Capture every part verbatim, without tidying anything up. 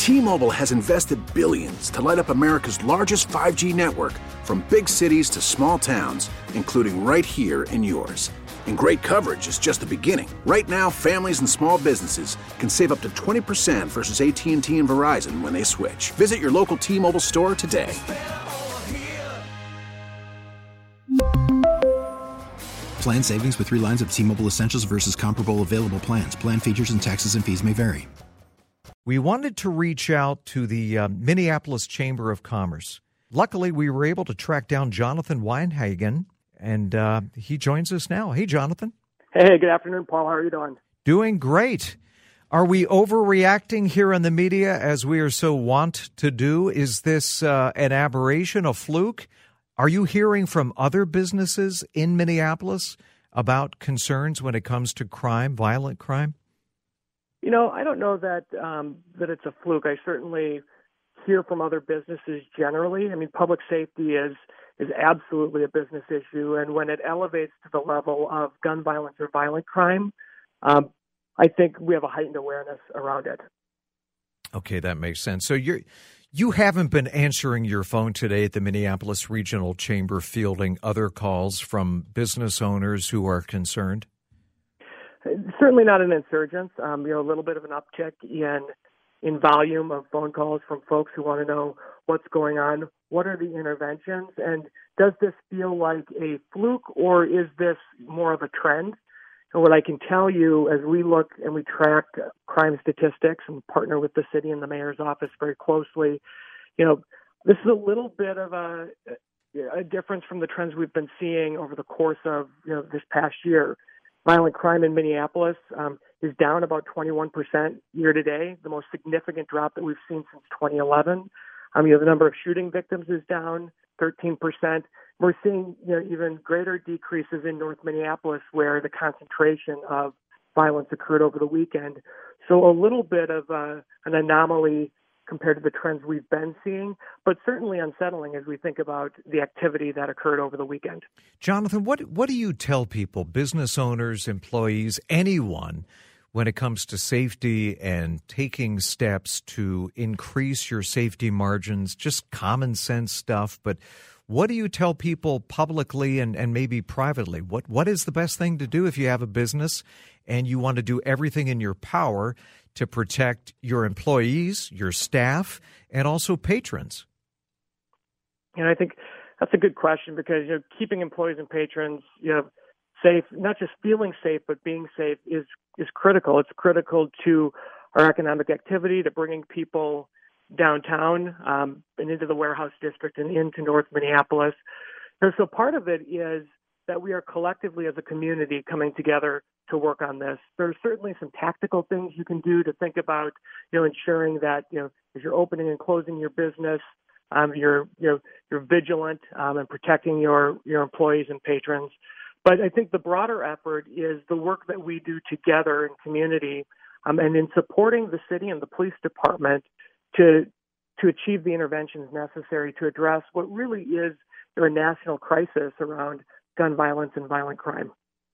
T-Mobile has invested billions to light up America's largest five G network, from big cities to small towns, including right here in yours. And great coverage is just the beginning. Right now, families and small businesses can save up to twenty percent versus A T and T and Verizon when they switch. Visit your local T-Mobile store today. Plan savings with three lines of T-Mobile Essentials versus comparable available plans. Plan features and taxes and fees may vary. We wanted to reach out to the uh, Minneapolis Chamber of Commerce. Luckily, we were able to track down Jonathan Weinhagen, and uh, he joins us now. Hey, Jonathan. Hey, good afternoon, Paul. How are you doing? Doing great. Are we overreacting here in the media as we are so wont to do? Is this uh, an aberration, a fluke? Are you hearing from other businesses in Minneapolis about concerns when it comes to crime, violent crime? You know, I don't know that um, that it's a fluke. I certainly hear from other businesses generally. I mean, public safety is is absolutely a business issue, and when it elevates to the level of gun violence or violent crime, um, I think we have a heightened awareness around it. Okay, that makes sense. So you're you haven't been answering your phone today at the Minneapolis Regional Chamber, fielding other calls from business owners who are concerned? Certainly not an insurgence. Um, you know, a little bit of an uptick in in volume of phone calls from folks who want to know what's going on, what are the interventions, and does this feel like a fluke, or is this more of a trend? And what I can tell you, as we look and we track crime statistics and partner with the city and the mayor's office very closely, you know, this is a little bit of a, a difference from the trends we've been seeing over the course of, you know, this past year. Violent crime in Minneapolis um, is down about twenty-one percent year to date, the most significant drop that we've seen since twenty eleven. Um, you know, the number of shooting victims is down thirteen percent. We're seeing, you know, even greater decreases in North Minneapolis, where the concentration of violence occurred over the weekend. So a little bit of uh, an anomaly compared to the trends we've been seeing, but certainly unsettling as we think about the activity that occurred over the weekend. Jonathan, what what do you tell people, business owners, employees, anyone, when it comes to safety and taking steps to increase your safety margins, just common sense stuff, but what do you tell people publicly and, and maybe privately? What what is the best thing to do if you have a business and you want to do everything in your power to protect your employees, your staff, and also patrons? And I think that's a good question, because, you know, keeping employees and patrons, you know, safe, not just feeling safe, but being safe is is critical. It's critical to our economic activity, to bringing people downtown um, and into the warehouse district and into North Minneapolis. And so part of it is that we are collectively as a community coming together to work on this. There's certainly some tactical things you can do to think about, you know, ensuring that, you know, as you're opening and closing your business, um, you're, you know, you're vigilant um, and protecting your, your employees and patrons. But I think the broader effort is the work that we do together in community um, and in supporting the city and the police department to to achieve the interventions necessary to address what really is a national crisis around gun violence and violent crime.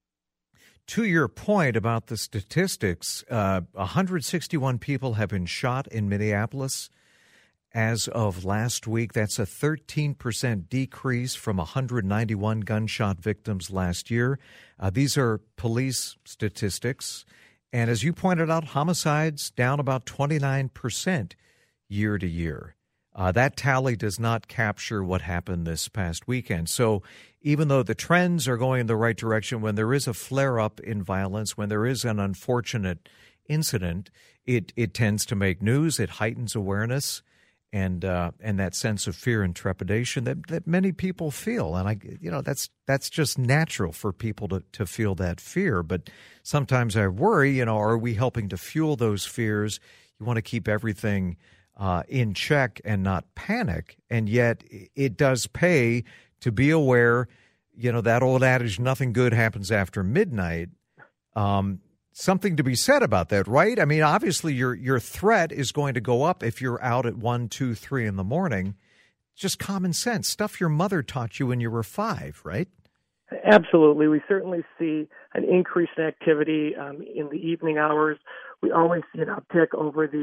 To your point about the statistics, uh, one hundred sixty-one people have been shot in Minneapolis as of last week. That's a thirteen percent decrease from one hundred ninety-one gunshot victims last year. Uh, these are police statistics. And as you pointed out, homicides down about twenty-nine percent year to year. Uh, that tally does not capture what happened this past weekend. So even though the trends are going in the right direction, when there is a flare-up in violence, when there is an unfortunate incident, it, it tends to make news, it heightens awareness, and uh, and that sense of fear and trepidation that, that many people feel. And, I, you know, that's that's just natural for people to, to feel that fear. But sometimes I worry, you know, are we helping to fuel those fears? You want to keep everything Uh, in check and not panic. And yet it does pay to be aware, you know, that old adage, nothing good happens after midnight. Um, something to be said about that, right? I mean, obviously your your threat is going to go up if you're out at one, two, three in the morning. Just common sense, stuff your mother taught you when you were five, right? Absolutely. We certainly see an increase in activity um, in the evening hours. We always see an uptick over the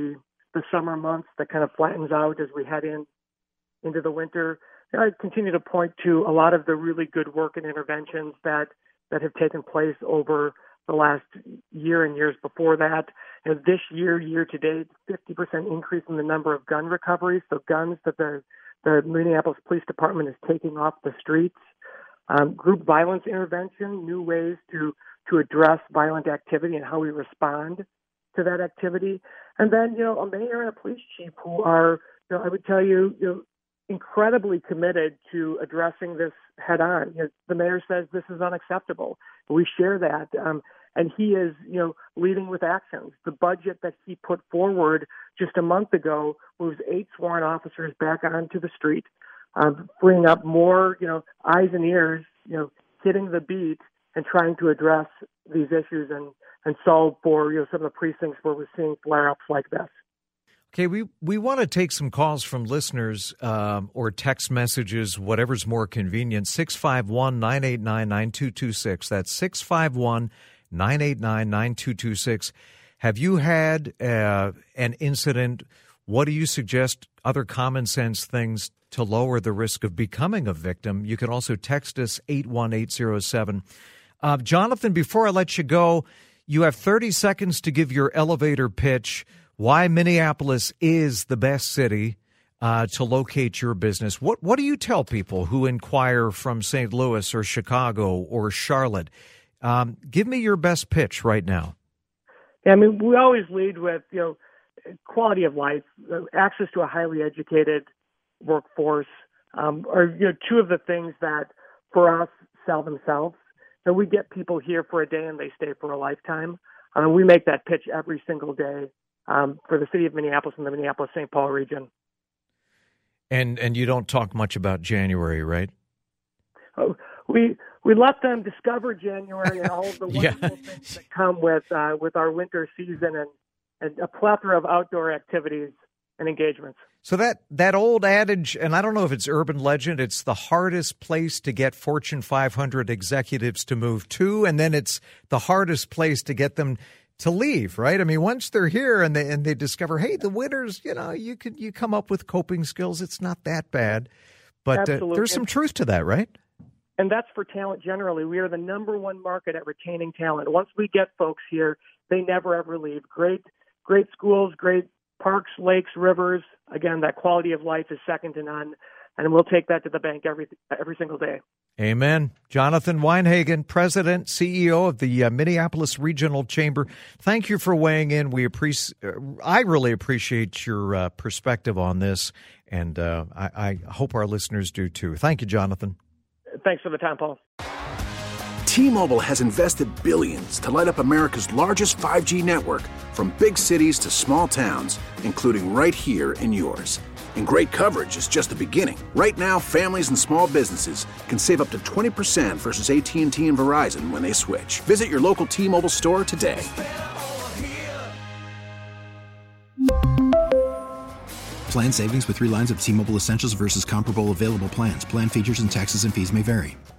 the summer months that kind of flattens out as we head in into the winter. And I continue to point to a lot of the really good work and interventions that, that have taken place over the last year and years before that. And this year, year to date, fifty percent increase in the number of gun recoveries, so guns that the, the Minneapolis Police Department is taking off the streets. Um, group violence intervention, new ways to, to address violent activity and how we respond to that activity. And then, you know, a mayor and a police chief who are, you know, I would tell you, you know, incredibly committed to addressing this head on. You know, the mayor says this is unacceptable. We share that. Um, and he is, you know, leading with actions. The budget that he put forward just a month ago moves eight sworn officers back onto the street, um, freeing up more, you know, eyes and ears, you know, hitting the beat and trying to address these issues and, and solve for, you know, some of the precincts where we're seeing flare-ups like this. Okay, we, we want to take some calls from listeners um, or text messages, whatever's more convenient. six five one, nine eight nine, nine two two six. That's six five one, nine eight nine, nine two two six. Have you had uh, an incident? What do you suggest other common sense things to lower the risk of becoming a victim? You can also text us eight one eight zero seven. Uh, Jonathan, before I let you go, you have thirty seconds to give your elevator pitch. Why Minneapolis is the best city uh, to locate your business. What what do you tell people who inquire from Saint Louis or Chicago or Charlotte? Um, give me your best pitch right now. Yeah, I mean, we always lead with, you know, quality of life, access to a highly educated workforce, um, are, you know, two of the things that for us sell themselves. So we get people here for a day and they stay for a lifetime. Uh, we make that pitch every single day. Um, for the city of Minneapolis and the Minneapolis-Saint Paul region. And and you don't talk much about January, right? Oh, we we let them discover January and all of the wonderful yeah. things that come with uh, with our winter season and, and a plethora of outdoor activities and engagements. So that, that old adage, and I don't know if it's urban legend, it's the hardest place to get Fortune five hundred executives to move to, and then it's the hardest place to get them to leave, right? I mean, once they're here and they and they discover, hey, the winters, you know, you could you come up with coping skills. It's not that bad, but uh, there's some truth to that, right? And that's for talent generally. We are the number one market at retaining talent. Once we get folks here, they never ever leave. Great, great schools, great parks, lakes, rivers. Again, that quality of life is second to none, and we'll take that to the bank every every single day. Amen. Jonathan Weinhagen, President, C E O of the uh, Minneapolis Regional Chamber. Thank you for weighing in. We appreciate. Uh, I really appreciate your uh, perspective on this, and uh, I, I hope our listeners do too. Thank you, Jonathan. Thanks for the time, Paul. T-Mobile has invested billions to light up America's largest five G network, from big cities to small towns, including right here in yours. And great coverage is just the beginning. Right now, families and small businesses can save up to twenty percent versus A T and T and Verizon when they switch. Visit your local T-Mobile store today. Plan savings with three lines of T-Mobile Essentials versus comparable available plans. Plan features and taxes and fees may vary.